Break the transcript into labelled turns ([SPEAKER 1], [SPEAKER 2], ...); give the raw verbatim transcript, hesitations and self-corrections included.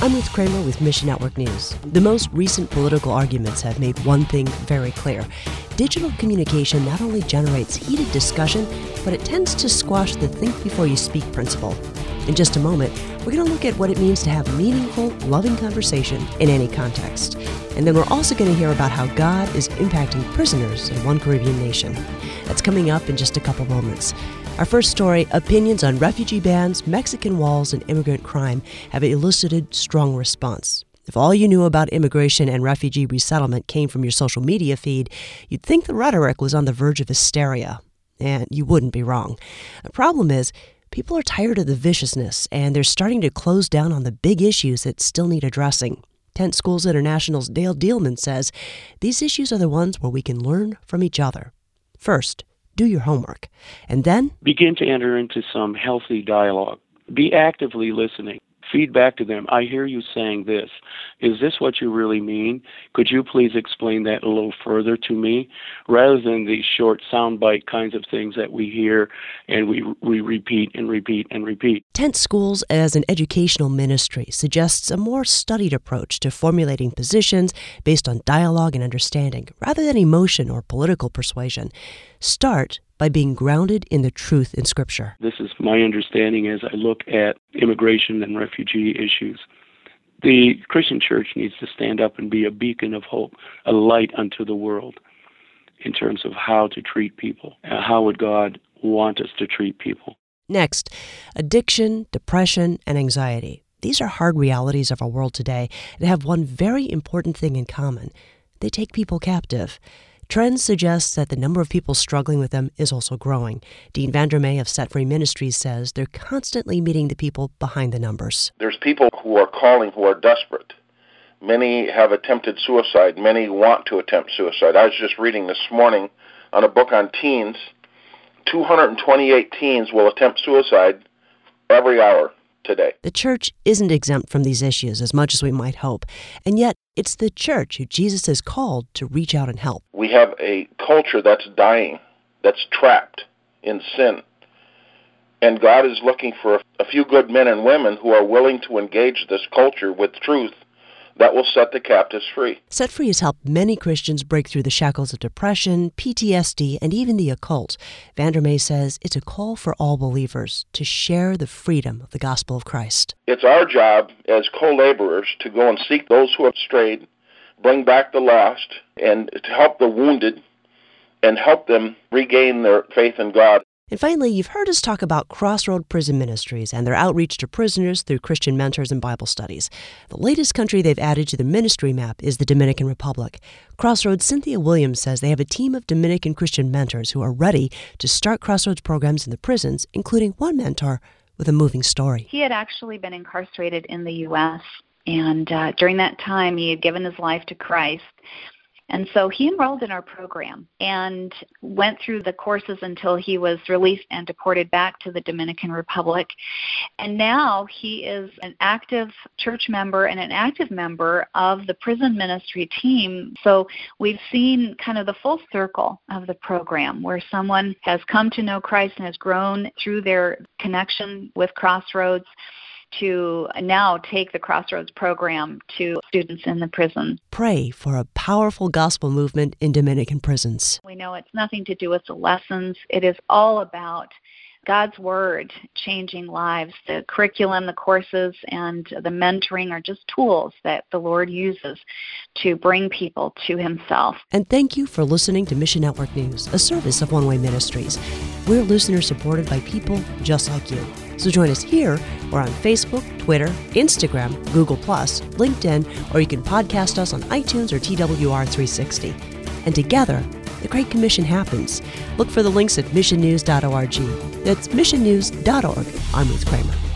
[SPEAKER 1] I'm Ruth Kramer with Mission Network News. The most recent political arguments have made one thing very clear. Digital communication not only generates heated discussion, but it tends to squash the think before you speak principle. In just a moment, we're going to look at what it means to have meaningful, loving conversation in any context. And then we're also going to hear about how God is impacting prisoners in one Caribbean nation. That's coming up in just a couple moments. Our first story, opinions on refugee bans, Mexican walls, and immigrant crime have elicited strong response. If all you knew about immigration and refugee resettlement came from your social media feed, you'd think the rhetoric was on the verge of hysteria. And you wouldn't be wrong. The problem is, people are tired of the viciousness, and they're starting to close down on the big issues that still need addressing. Tent Schools International's Dale Dealman says these issues are the ones where we can learn from each other. First, do your homework. And then
[SPEAKER 2] begin to enter into some healthy dialogue. Be actively listening. Feedback to them. I hear you saying this. Is this what you really mean? Could you please explain that a little further to me? Rather than these short soundbite kinds of things that we hear and we we repeat and repeat and repeat.
[SPEAKER 1] Tent Schools as an educational ministry suggests a more studied approach to formulating positions based on dialogue and understanding, rather than emotion or political persuasion. Start by being grounded in the truth in Scripture.
[SPEAKER 2] This is my understanding as I look at immigration and refugee issues. The Christian church needs to stand up and be a beacon of hope, a light unto the world in terms of how to treat people. How would God want us to treat people?
[SPEAKER 1] Next, addiction, depression, and anxiety. These are hard realities of our world today that have one very important thing in common. They take people captive. Trends suggest that the number of people struggling with them is also growing. Dean Vandermeer of Set Free Ministries says they're constantly meeting the people behind the numbers.
[SPEAKER 3] There's people who are calling who are desperate. Many have attempted suicide. Many want to attempt suicide. I was just reading this morning on a book on teens. two hundred twenty-eight teens will attempt suicide every hour today.
[SPEAKER 1] The church isn't exempt from these issues as much as we might hope, and yet it's the church who Jesus has called to reach out and help.
[SPEAKER 3] We have a culture that's dying, that's trapped in sin, and God is looking for a few good men and women who are willing to engage this culture with truth that will set the captives free.
[SPEAKER 1] Set Free has helped many Christians break through the shackles of depression, P T S D, and even the occult. Vandermeer says it's a call for all believers to share the freedom of the gospel of Christ.
[SPEAKER 3] It's our job as co-laborers to go and seek those who have strayed, bring back the lost, and to help the wounded and help them regain their faith in God.
[SPEAKER 1] And finally, you've heard us talk about Crossroad Prison Ministries and their outreach to prisoners through Christian mentors and Bible studies. The latest country they've added to the ministry map is the Dominican Republic. Crossroads' Cynthia Williams says they have a team of Dominican Christian mentors who are ready to start Crossroads programs in the prisons, including one mentor with a moving story.
[SPEAKER 4] He had actually been incarcerated in the U S, and uh, during that time he had given his life to Christ. And so he enrolled in our program and went through the courses until he was released and deported back to the Dominican Republic. And now he is an active church member and an active member of the prison ministry team. So we've seen kind of the full circle of the program where someone has come to know Christ and has grown through their connection with Crossroads to now take the Crossroads program to students in the prison.
[SPEAKER 1] Pray for a powerful gospel movement in Dominican prisons.
[SPEAKER 4] We know it's nothing to do with the lessons. It is all about God's Word changing lives. The curriculum, the courses, and the mentoring are just tools that the Lord uses to bring people to Himself.
[SPEAKER 1] And thank you for listening to Mission Network News, a service of One Way Ministries. We're listener-supported by people just like you. So join us here or on Facebook, Twitter, Instagram, Google plus, LinkedIn, or you can podcast us on iTunes or T W R three sixty. And together, the Great Commission happens. Look for the links at mission news dot org. That's mission news dot org. I'm Ruth Kramer.